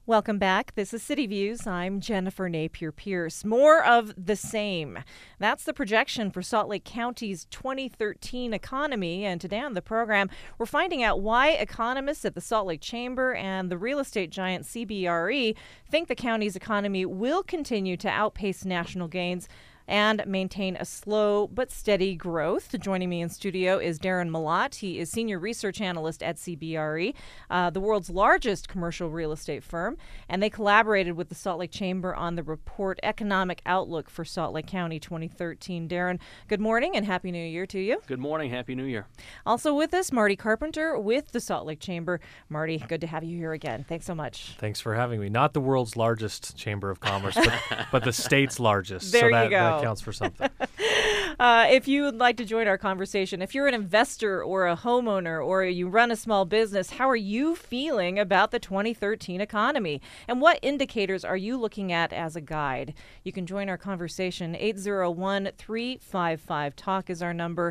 Welcome back. This is City Views. I'm Jennifer Napier-Pierce. More of the same. That's the projection for Salt Lake County's 2013 economy. And today on the program, we're finding out why economists at the Salt Lake Chamber and the real estate giant CBRE think the county's economy will continue to outpace national gains and maintain a slow but steady growth. Joining me in studio is Darren Malott. He is Senior Research Analyst at CBRE, the world's largest commercial real estate firm, and they collaborated with the Salt Lake Chamber on the report Economic Outlook for Salt Lake County 2013. Darren, good morning and Happy New Year to you. Good morning. Happy New Year. Also with us, Marty Carpenter with the Salt Lake Chamber. Marty, good to have you here again. Thanks so much. Thanks for having me. Not the world's largest chamber of commerce, but the state's largest. There so you go. That counts for something. If you would like to join our conversation, if you're an investor or a homeowner or you run a small business, how are you feeling about the 2013 economy? And what indicators are you looking at as a guide? You can join our conversation. 801-355-TALK is our number.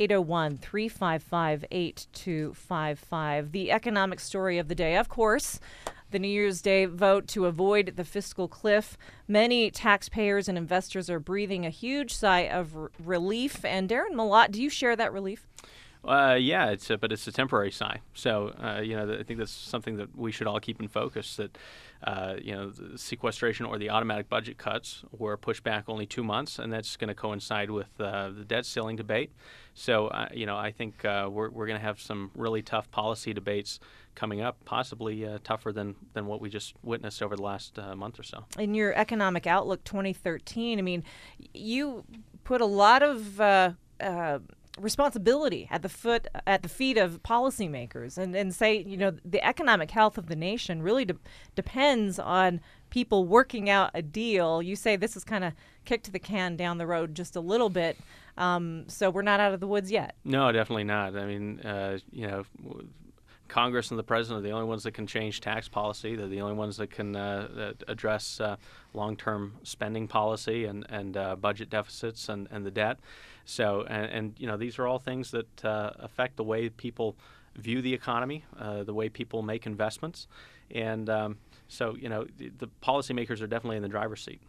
801-355-8255. The economic story of the day, of course, the New Year's Day vote to avoid the fiscal cliff. Many taxpayers and investors are breathing a huge sigh of relief. And Darren Malott, do you share that relief? Yeah, but it's a temporary sigh. So, I think that's something that we should all keep in focus, that, the sequestration or the automatic budget cuts were pushed back only 2 months, and that's going to coincide with the debt ceiling debate. So, I think we're going to have some really tough policy debates coming up, possibly tougher than what we just witnessed over the last month or so. In your Economic Outlook 2013, I mean, you put a lot of responsibility at the feet of policymakers, and say, the economic health of the nation really depends on people working out a deal. You say this is kind of kicked the can down the road just a little bit, so we're not out of the woods yet. No, definitely not. I mean, Congress and the president are the only ones that can change tax policy. They're the only ones that can address long-term spending policy and budget deficits and the debt. So, and these are all things that affect the way people view the economy, the way people make investments. And the policymakers are definitely in the driver's seat.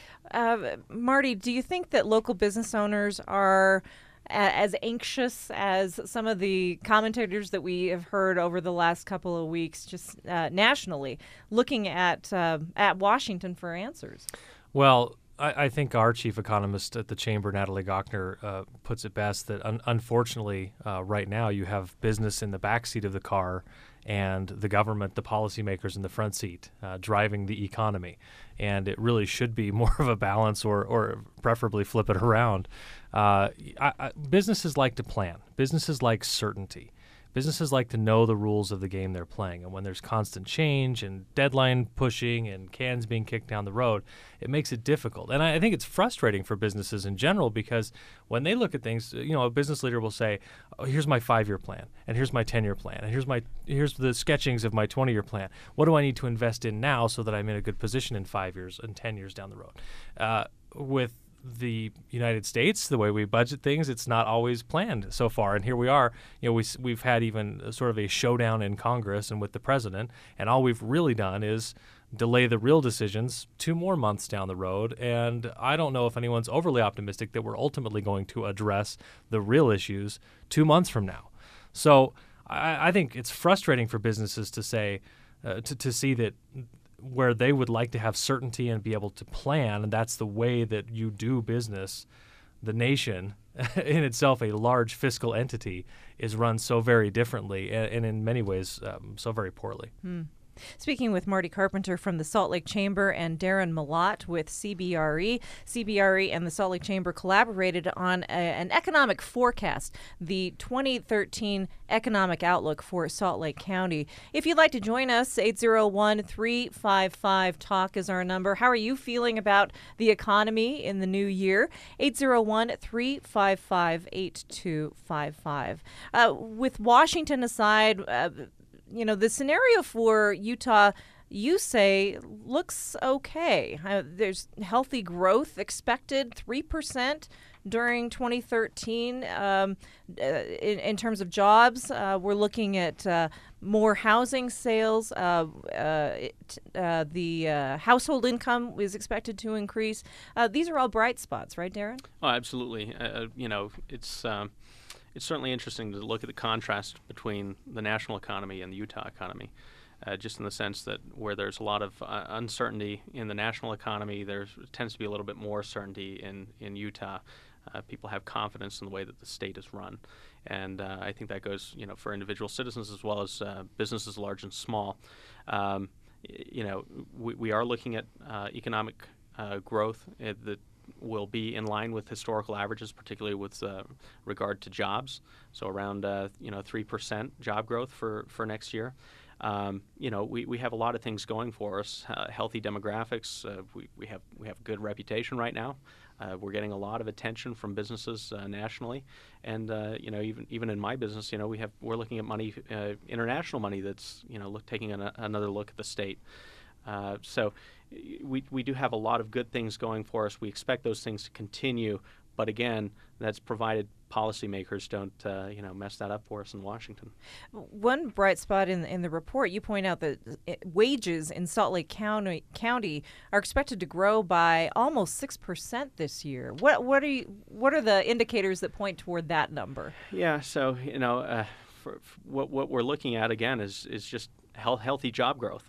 Marty, do you think that local business owners are as anxious as some of the commentators that we have heard over the last couple of weeks, just nationally, looking at Washington for answers? Well, I think our chief economist at the Chamber, Natalie Gochner, puts it best that unfortunately right now you have business in the backseat of the car and the government, the policymakers in the front seat, driving the economy. And it really should be more of a balance, or preferably flip it around. Businesses like to plan. Businesses like certainty. Businesses like to know the rules of the game they're playing. And when there's constant change and deadline pushing and cans being kicked down the road, it makes it difficult. And I think it's frustrating for businesses in general, because when they look at things, a business leader will say, oh, here's my 5-year plan, and here's my 10-year plan, and here's the sketchings of my 20-year plan. What do I need to invest in now so that I'm in a good position in 5 years and 10 years down the road? With the United States, the way we budget things, it's not always planned so far. And here we are, we've had even sort of a showdown in Congress and with the president, and all we've really done is delay the real decisions 2 more months down the road. And I don't know if anyone's overly optimistic that we're ultimately going to address the real issues 2 months from now. So I think it's frustrating for businesses to say, to see that where they would like to have certainty and be able to plan, and that's the way that you do business, the nation, in itself a large fiscal entity, is run so very differently and in many ways so very poorly. Speaking with Marty Carpenter from the Salt Lake Chamber and Darren Malott with CBRE. CBRE and the Salt Lake Chamber collaborated on an economic forecast, the 2013 Economic Outlook for Salt Lake County. If you'd like to join us, 801-355-TALK is our number. How are you feeling about the economy in the new year? 801-355-8255. With Washington aside, the scenario for Utah, you say, looks okay. There's healthy growth expected, 3% during 2013 in terms of jobs. We're looking at more housing sales. The household income is expected to increase. These are all bright spots, right, Darren? Oh, absolutely. It's certainly interesting to look at the contrast between the national economy and the Utah economy, just in the sense that where there's a lot of uncertainty in the national economy, there tends to be a little bit more certainty in Utah. People have confidence in the way that the state is run. And I think that goes, for individual citizens as well as businesses large and small. We are looking at economic growth that will be in line with historical averages, particularly with regard to jobs. So around 3% job growth for next year. We have a lot of things going for us. Healthy demographics. We have good reputation right now. We're getting a lot of attention from businesses nationally, and even in my business, we're looking at money, international money that's taking another look at the state. So we do have a lot of good things going for us. We expect those things to continue, but again, that's provided policymakers don't mess that up for us in Washington. One bright spot in the report, you point out that wages in Salt Lake County are expected to grow by almost 6% this year. What are the indicators that point toward that number? Yeah, so for what we're looking at again is just healthy job growth.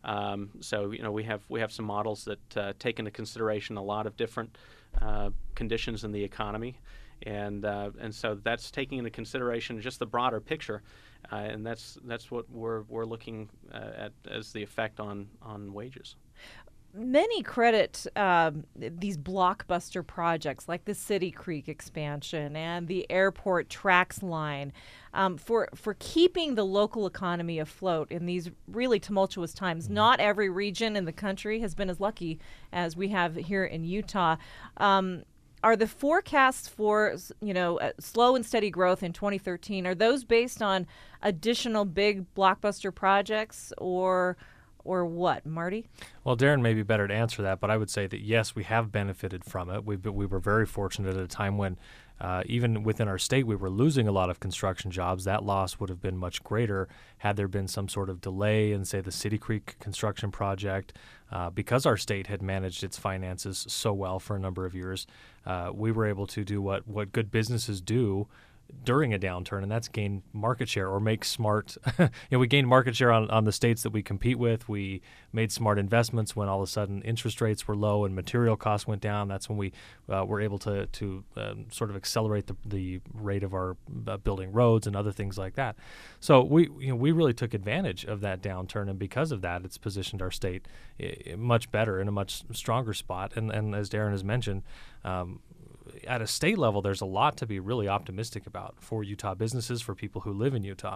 So we have some models that take into consideration a lot of different conditions in the economy, and so that's taking into consideration just the broader picture, and that's what we're looking at as the effect on wages. Many credit these blockbuster projects like the City Creek expansion and the airport tracks line for keeping the local economy afloat in these really tumultuous times. Not every region in the country has been as lucky as we have here in Utah. Are the forecasts for slow and steady growth in 2013, are those based on additional big blockbuster projects or what, Marty? Well, Darren may be better to answer that, but I would say that yes, we have benefited from it. We were very fortunate at a time when even within our state we were losing a lot of construction jobs. That loss would have been much greater had there been some sort of delay in, say, the City Creek construction project. Because our state had managed its finances so well for a number of years, we were able to do what good businesses do during a downturn, and that's gain market share or make smart. We gained market share on the states that we compete with. We made smart investments when all of a sudden interest rates were low and material costs went down. That's when we were able to sort of accelerate the rate of our building roads and other things like that. So we really took advantage of that downturn, and because of that, it's positioned our state much better in a much stronger spot. And as Darren has mentioned, at a state level, there's a lot to be really optimistic about for Utah businesses, for people who live in Utah.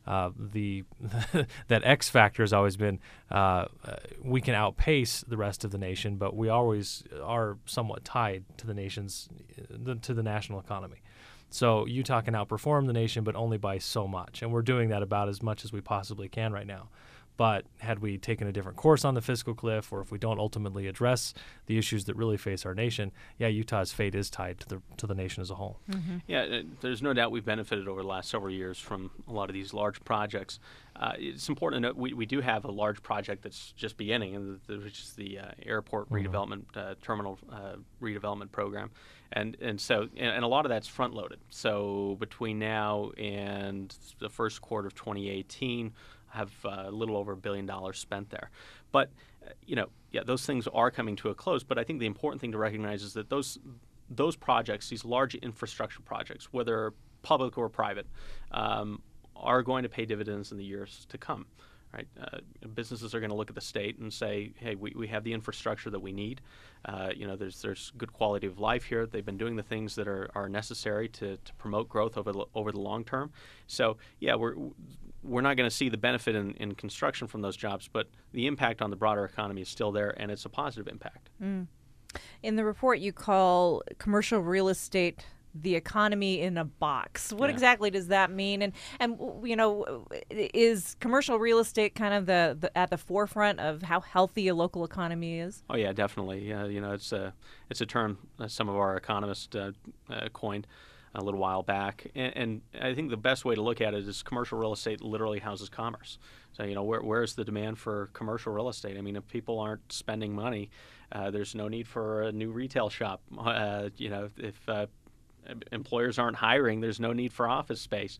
That X factor has always been we can outpace the rest of the nation, but we always are somewhat tied to the national economy. So Utah can outperform the nation, but only by so much, and we're doing that about as much as we possibly can right now. But had we taken a different course on the fiscal cliff, or if we don't ultimately address the issues that really face our nation, Utah's fate is tied to the nation as a whole. Mm-hmm. Yeah, there's no doubt we've benefited over the last several years from a lot of these large projects. It's important to note we do have a large project that's just beginning, which is the airport redevelopment, terminal redevelopment program. And a lot of that's front loaded. So between now and the first quarter of 2018, have a little over $1 billion spent there. But, those things are coming to a close. But I think the important thing to recognize is that those projects, these large infrastructure projects, whether public or private, are going to pay dividends in the years to come. Right? Businesses are going to look at the state and say, hey, we have the infrastructure that we need. There's good quality of life here. They've been doing the things that are necessary to promote growth over the long term. So, we're not going to see the benefit in construction from those jobs, but the impact on the broader economy is still there, and it's a positive impact. In the report, you call commercial real estate the economy in a box. What Yeah. exactly does that mean? And is commercial real estate kind of the at the forefront of how healthy a local economy is? Oh yeah, definitely. It's a term some of our economists coined a little while back, and I think the best way to look at it is commercial real estate literally houses commerce. So where's the demand for commercial real estate? I mean, if people aren't spending money, there's no need for a new retail shop. If employers aren't hiring, there's no need for office space.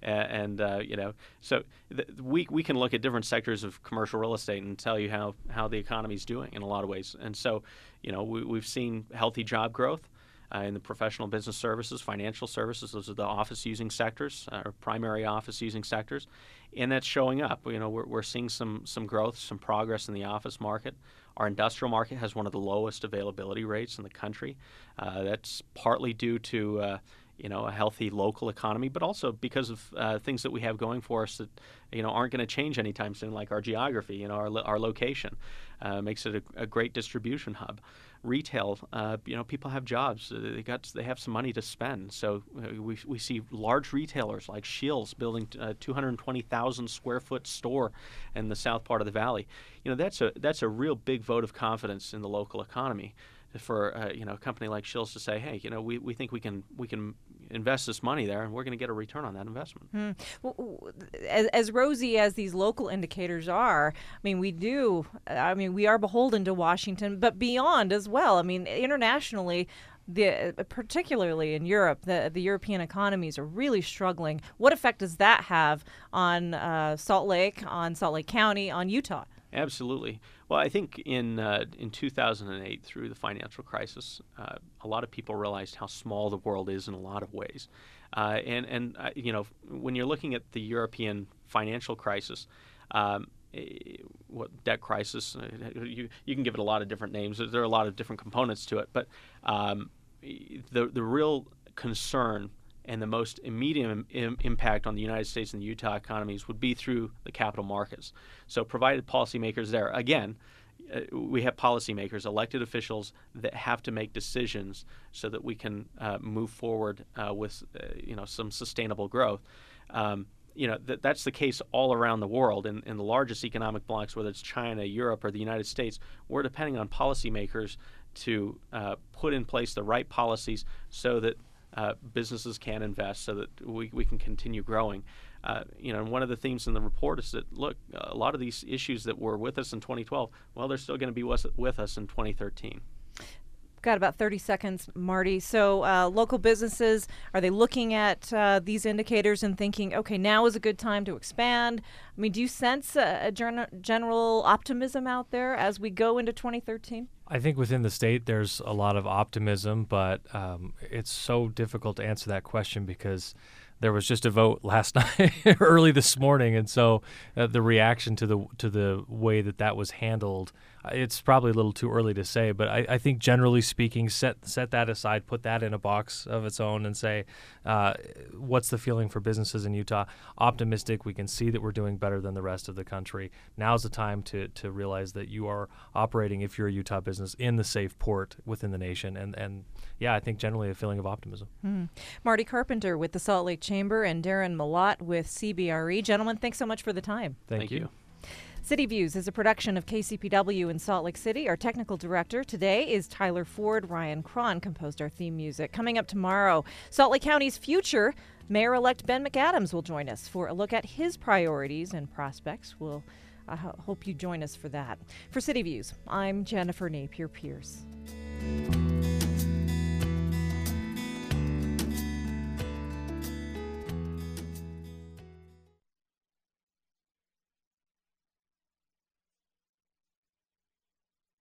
We can look at different sectors of commercial real estate and tell you how the economy's doing in a lot of ways. And so, we've seen healthy job growth in the professional business services, financial services. Those are the office-using sectors, or primary office-using sectors, and that's showing up. We're seeing some growth, some progress in the office market. Our industrial market has one of the lowest availability rates in the country. That's partly due to a healthy local economy, but also because of things that we have going for us that aren't going to change anytime soon, like our geography. Our location makes it a great distribution hub. Retail, people have jobs. They have some money to spend. So we see large retailers like Scheels building a 220,000 square foot store in the south part of the valley. That's a real big vote of confidence in the local economy for a company like Scheels to say, hey, we think we can invest this money there, and we're going to get a return on that investment. Well, as rosy as these local indicators are, we are beholden to Washington, but beyond as well. I mean, internationally, particularly in Europe, the European economies are really struggling. What effect does that have on Salt Lake County, on Utah? Absolutely. Well, I think in 2008, through the financial crisis, a lot of people realized how small the world is in a lot of ways. When you're looking at the European financial crisis, debt crisis, you can give it a lot of different names. There are a lot of different components to it, but the real concern and the most immediate impact on the United States and the Utah economies would be through the capital markets. So provided policymakers there, again, we have policymakers, elected officials that have to make decisions so that we can move forward with some sustainable growth. That's the case all around the world. In the largest economic blocs, whether it's China, Europe, or the United States, we're depending on policymakers to put in place the right policies so that businesses can invest, so that we can continue growing. And one of the themes in the report is that, look, a lot of these issues that were with us in 2012, well, they're still going to be with us in 2013. Got about 30 seconds, Marty. So local businesses, are they looking at these indicators and thinking, okay, now is a good time to expand? I mean, do you sense a general optimism out there as we go into 2013? I think within the state there's a lot of optimism, but it's so difficult to answer that question because there was just a vote last night, early this morning, and so the reaction to the way that was handled, it's probably a little too early to say. But I think generally speaking, set that aside, put that in a box of its own, and say, what's the feeling for businesses in Utah? Optimistic. We can see that we're doing better than the rest of the country. Now's the time to realize that you are operating, if you're a Utah business, in the safe port within the nation, and yeah, I think generally a feeling of optimism. Marty Carpenter with the Salt Lake Chamber and Darren Malott with CBRE. Gentlemen, thanks so much for the time. Thank you. City Views is a production of KCPW in Salt Lake City. Our technical director today is Tyler Ford. Ryan Cron composed our theme music. Coming up tomorrow, Salt Lake County's future Mayor-elect Ben McAdams will join us for a look at his priorities and prospects. I hope you join us for that. For City Views, I'm Jennifer Napier Pierce.